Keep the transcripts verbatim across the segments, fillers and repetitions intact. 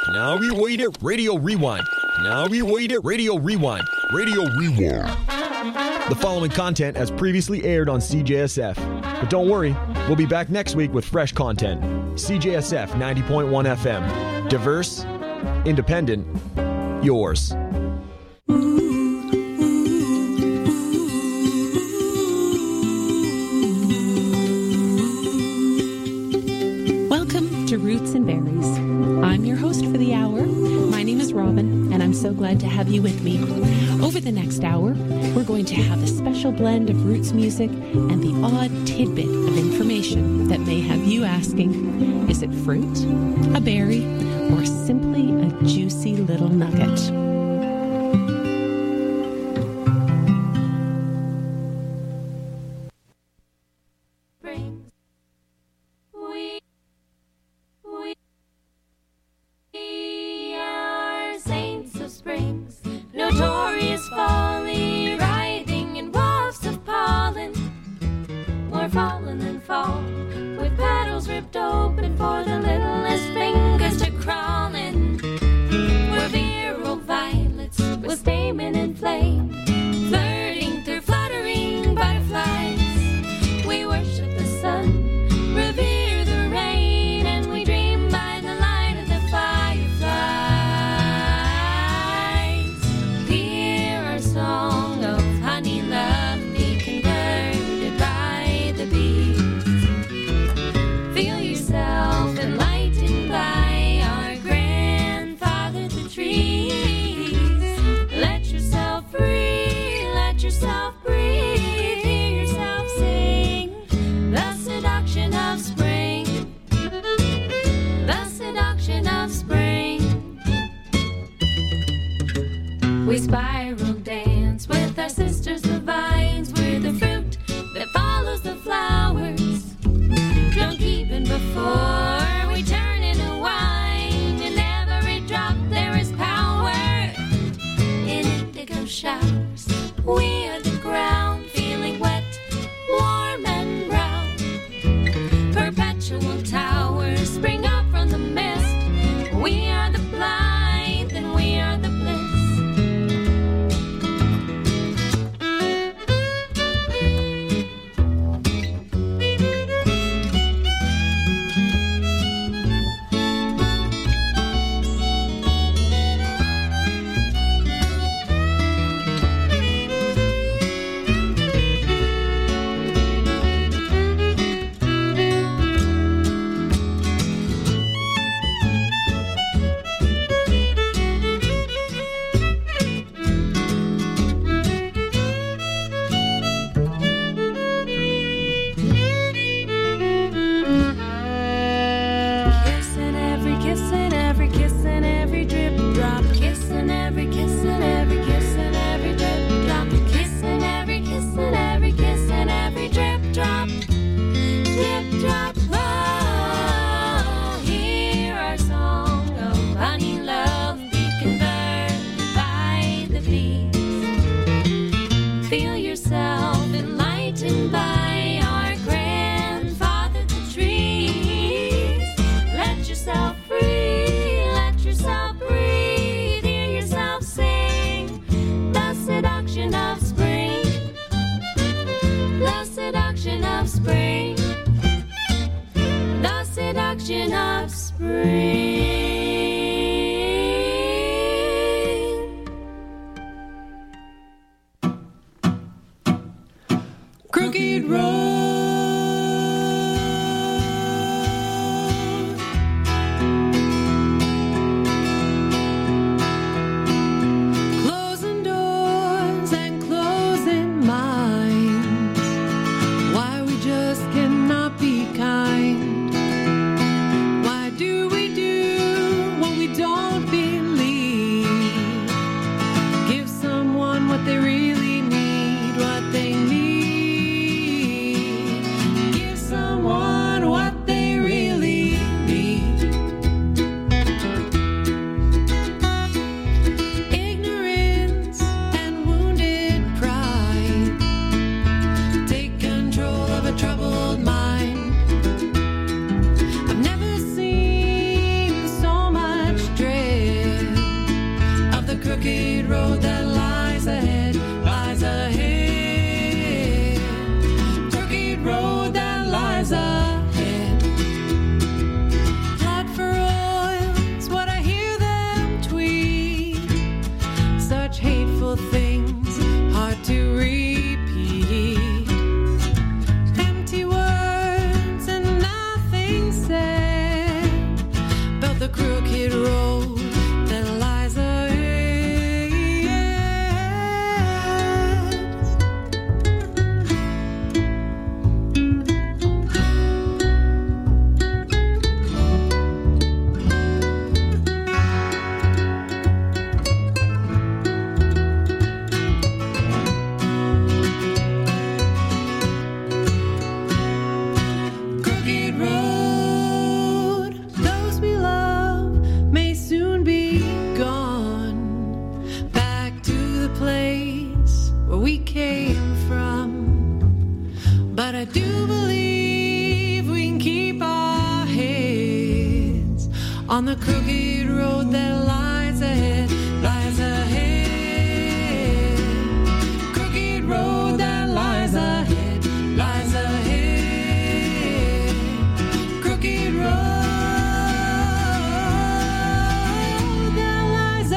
Now we wait it, Radio Rewind. Now we wait it, Radio Rewind. Radio Rewind. The following content has previously aired on C J S F. But don't worry, we'll be back next week with fresh content. C J S F ninety point one F M. Diverse, independent, yours. Welcome to Roots and Berries. I'm your host for the hour. My name is Robin, and I'm so glad to have you with me. Over the next hour, we're going to have a special blend of roots music and the odd tidbit of information that may have you asking, is it fruit, a berry, or simply a juicy little nugget? What they really need, what they need. road that lies ahead, lies ahead. Crooked road that lies ahead, lies ahead. Crooked road that lies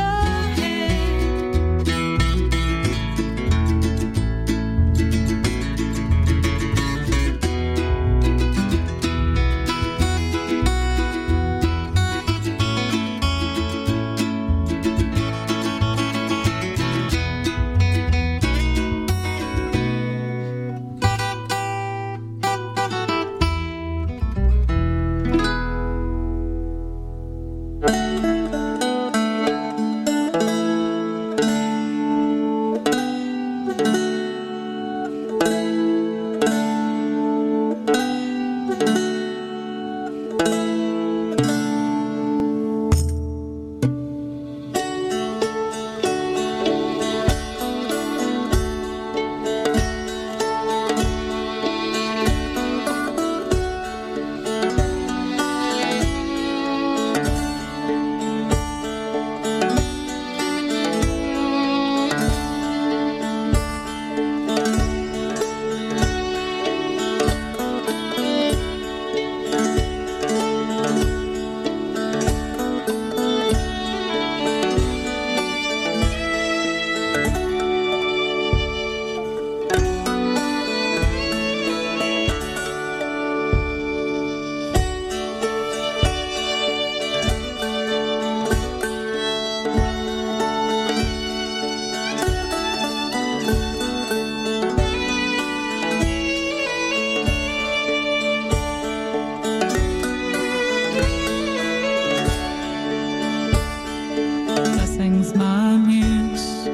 blessings my muse,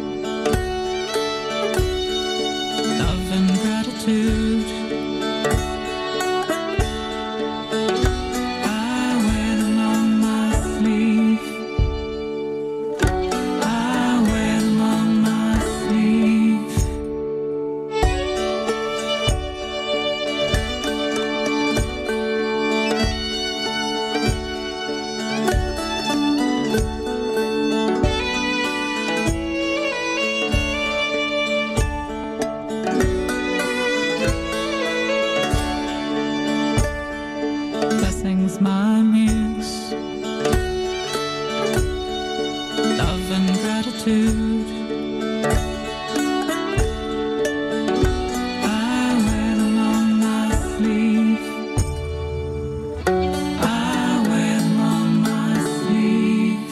love and gratitude. I wear them on my sleeve, I wear them on my sleeve. Blessings my muse, love and gratitude. I wear them on my sleeve, I wear them on my sleeve.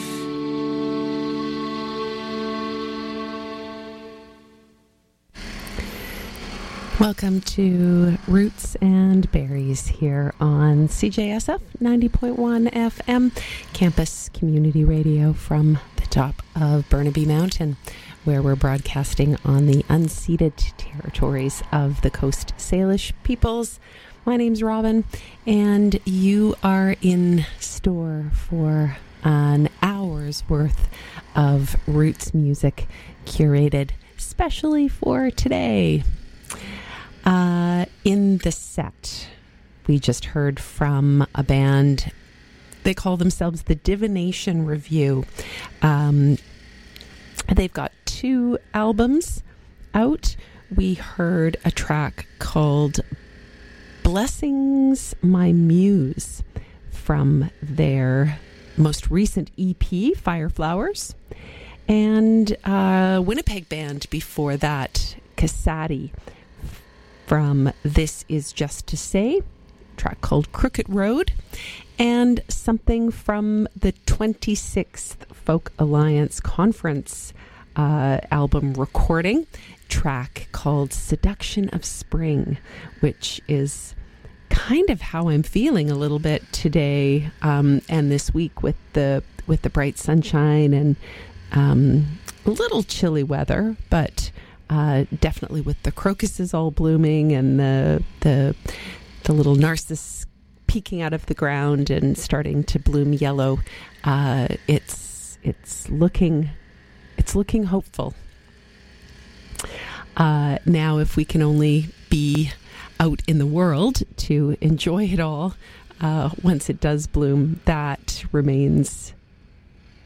Welcome to Roots and Berries here on C J S F ninety point one F M, campus community radio from the top of Burnaby Mountain, where we're broadcasting on the unceded territories of the Coast Salish peoples. My name's Robin, and you are in store for an hour's worth of roots music curated specially for today. Uh, in the set, we just heard from a band. They call themselves the Divination Review. Um, they've got two albums out. We heard a track called Blessings My Muse from their most recent E P, Fireflowers. And uh, Winnipeg band before that, Casati, from This Is Just to Say, a track called Crooked Road, and something from the twenty-sixth Folk Alliance Conference uh, album recording, track called Seduction of Spring, which is kind of how I'm feeling a little bit today um, and this week with the with the bright sunshine and um, a little chilly weather, but Uh, definitely with the crocuses all blooming and the the the little narcissus peeking out of the ground and starting to bloom yellow. Uh, it's it's looking it's looking hopeful. Uh, now, if we can only be out in the world to enjoy it all uh, once it does bloom, that remains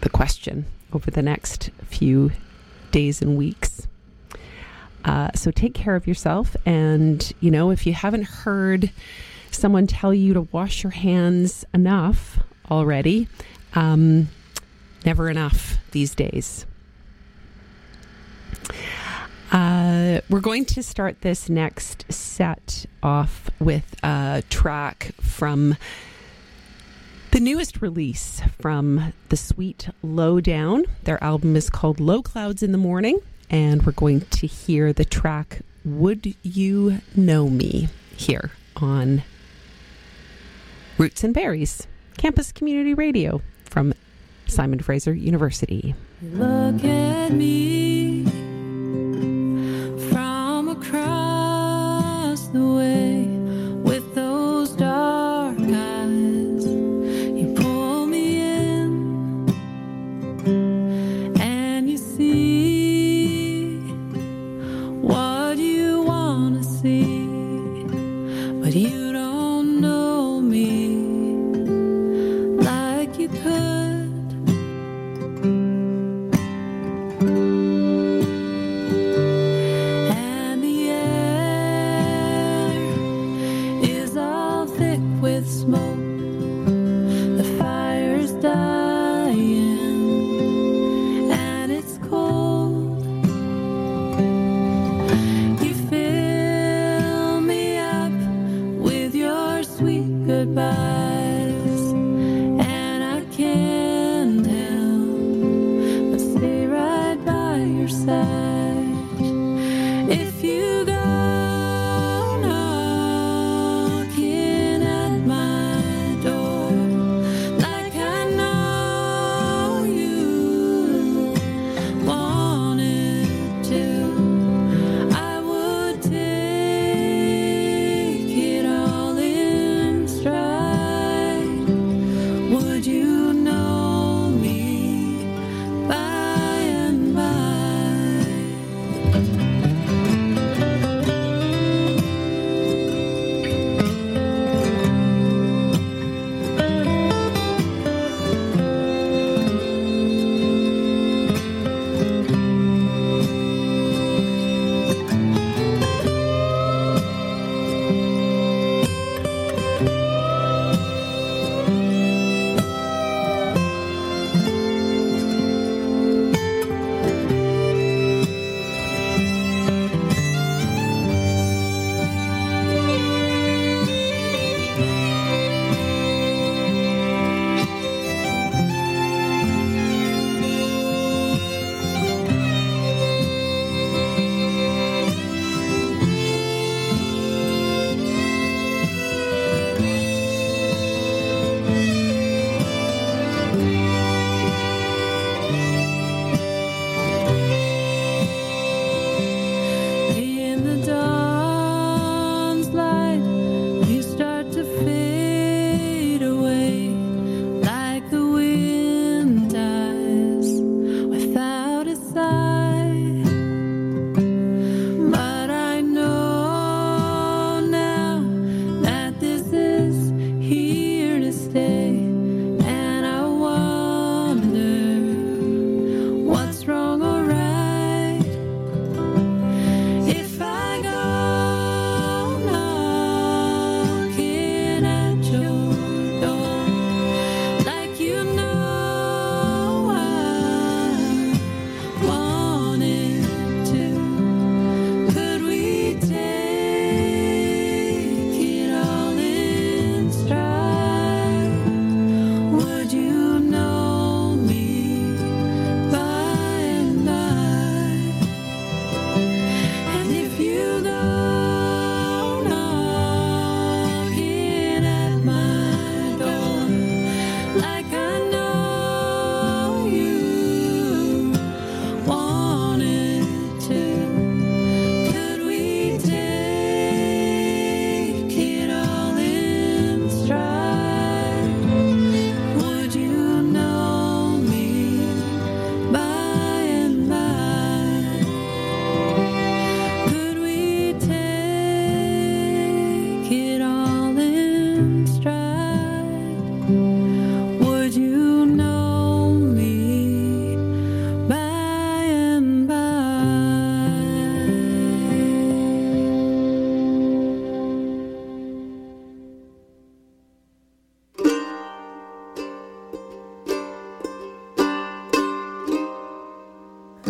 the question over the next few days and weeks. Uh, so take care of yourself. And, you know, if you haven't heard someone tell you to wash your hands enough already, um, never enough these days. Uh, we're going to start this next set off with a track from the newest release from The Sweet Lowdown. Their album is called Low Clouds in the Morning, and we're going to hear the track Would You Know Me here on Roots and Berries, Campus Community Radio from Simon Fraser University. Look at me from across the way with those dark eyes. You pull me in and you see what you want to see, but you don't know me like you could.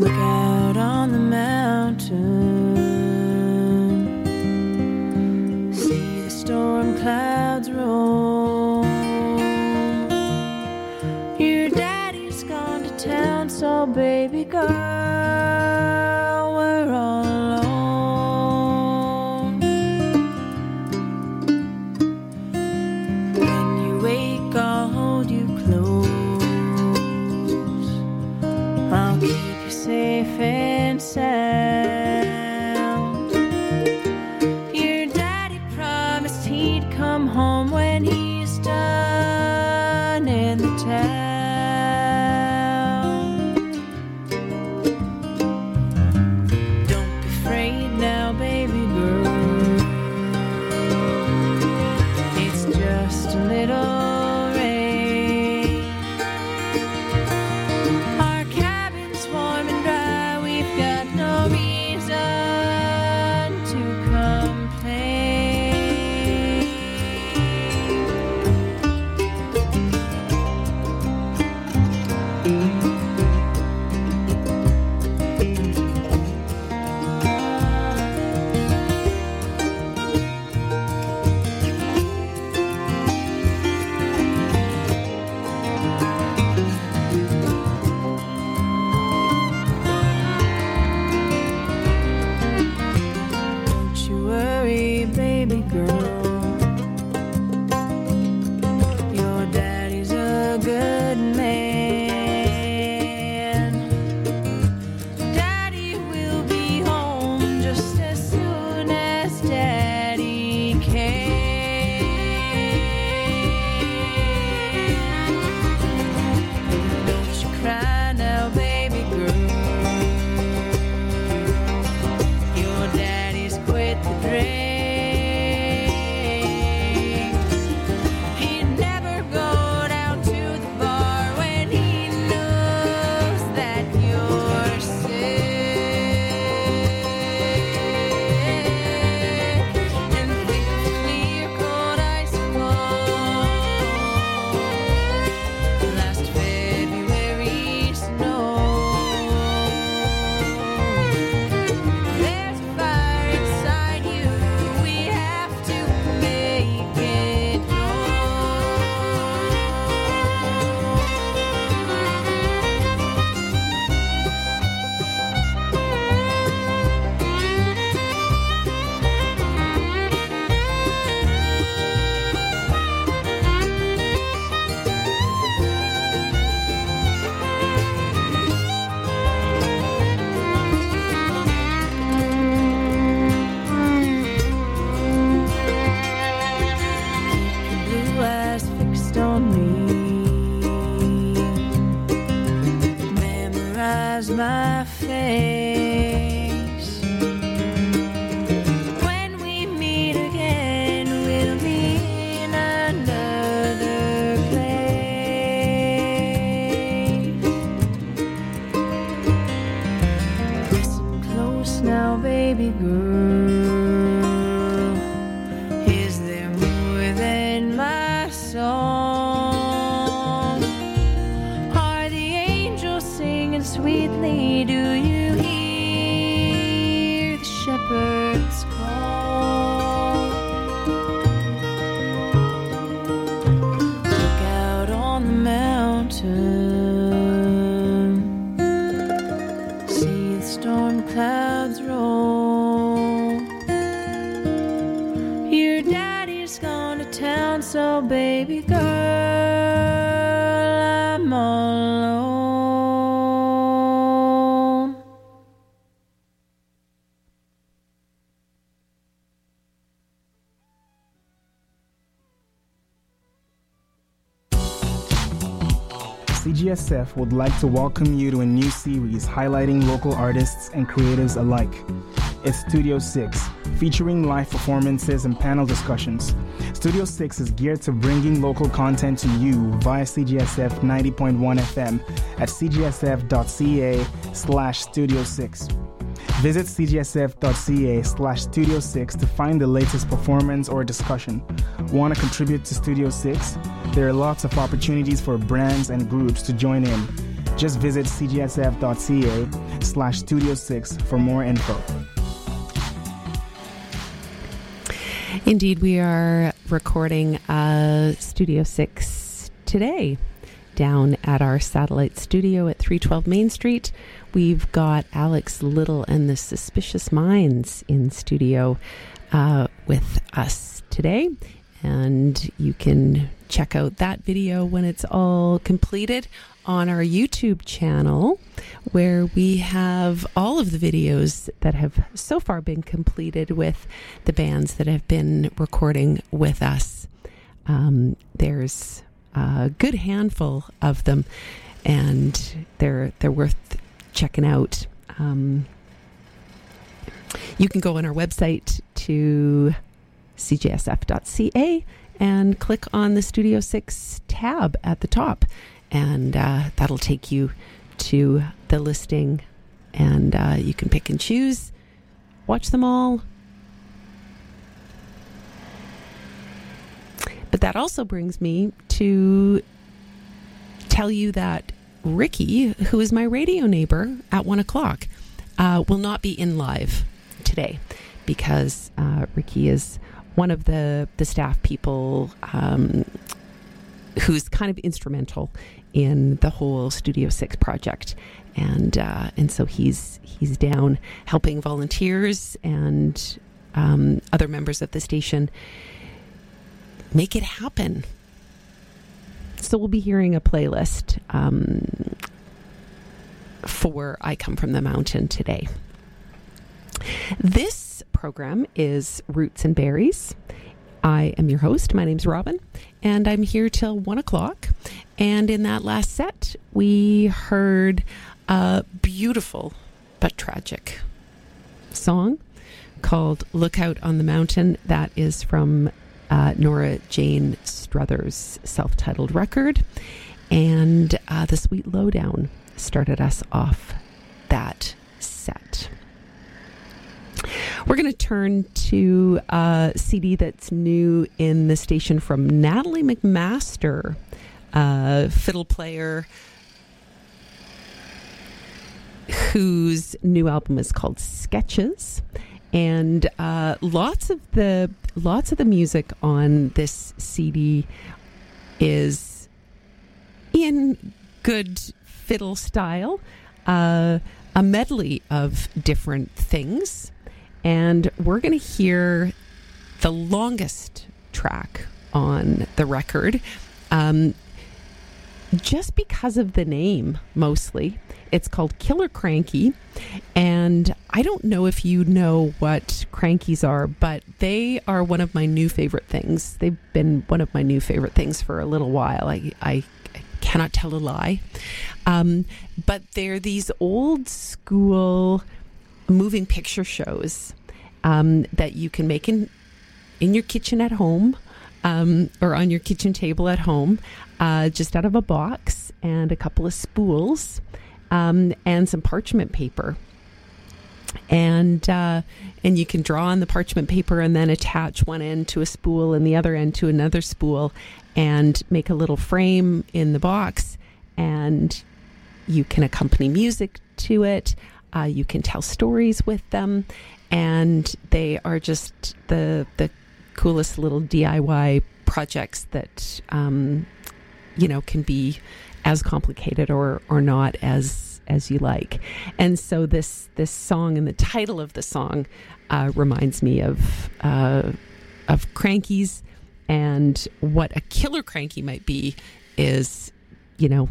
Look out on the mountain, see the storm clouds roll. Your daddy's gone to town, so baby girl, we're all alone. When you wake, I'll hold you close. I'll keep you safe and sound. Your daddy promised he'd come home when he's done in the town. Don't be afraid now, baby girl. It's just a little my face. When we meet again, we'll be in another place. Listen close now, baby girl. Is there more than my song? Are the angels singing sweetly? Do you hear the shepherd's call? Look out on the mountain, see the storm clouds roll. Your daddy's gone to town, so baby girl, I'm all alone. C G S F would like to welcome you to a new series highlighting local artists and creatives alike. It's Studio six, featuring live performances and panel discussions. Studio six is geared to bringing local content to you via C G S F ninety point one F M at c g s f dot c a slash studio six. Visit c g s f dot c a slash studio six to find the latest performance or discussion. Want to contribute to Studio six? There are lots of opportunities for brands and groups to join in. Just visit cgsf.ca slash studio six for more info. Indeed, we are recording uh, Studio six today down at our satellite studio at three twelve Main Street. We've got Alex Little and the Suspicious Minds in studio uh, with us today. And you can check out that video when it's all completed on our YouTube channel, where we have all of the videos that have so far been completed with the bands that have been recording with us. Um, there's a good handful of them, and they're they're worth checking out. Um, you can go on our website to c j s f dot c a and click on the Studio six tab at the top, and uh, that'll take you to the listing, and uh, you can pick and choose, watch them all. But that also brings me to tell you that Ricky, who is my radio neighbor at one o'clock, uh, will not be in live today, because uh, Ricky is one of the, the staff people um, who's kind of instrumental in the whole Studio six project. And uh, and so he's he's down helping volunteers and um, other members of the station make it happen. So we'll be hearing a playlist um, for I Come From the Mountain today. This program is Roots and Berries. I am your host. My name's Robin, and I'm here till one o'clock. And in that last set, we heard a beautiful but tragic song called Look Out on the Mountain. That is from uh, Nora Jane Struthers' self-titled record. And uh, The Sweet Lowdown started us off that set. We're going to turn to a C D that's new in the station from Natalie McMaster, a fiddle player whose new album is called Sketches, and uh, lots of the lots of the music on this C D is in good fiddle style, uh, a medley of different things. And we're going to hear the longest track on the record, um, just because of the name, mostly. It's called Killer Cranky, and I don't know if you know what crankies are, but they are one of my new favorite things. They've been one of my new favorite things for a little while. I, I, I cannot tell a lie. Um, but they're these old school moving picture shows um, that you can make in in your kitchen at home, um, or on your kitchen table at home, uh, just out of a box and a couple of spools um, and some parchment paper. And uh, and you can draw on the parchment paper and then attach one end to a spool and the other end to another spool and make a little frame in the box, and you can accompany music to it. Uh, you can tell stories with them, and they are just the the coolest little D I Y projects that um, you know can be as complicated or or not as as you like. And so this this song and the title of the song uh, reminds me of uh, of crankies, and what a killer cranky might be is, you know,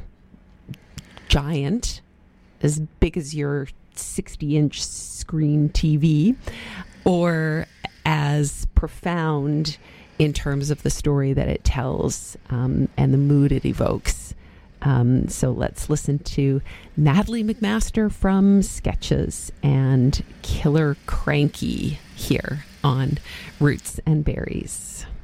giant, as big as your sixty inch screen T V, or as profound in terms of the story that it tells um, and the mood it evokes. Um, so let's listen to Natalie McMaster from Sketches and Killer Cranky here on Roots and Berries.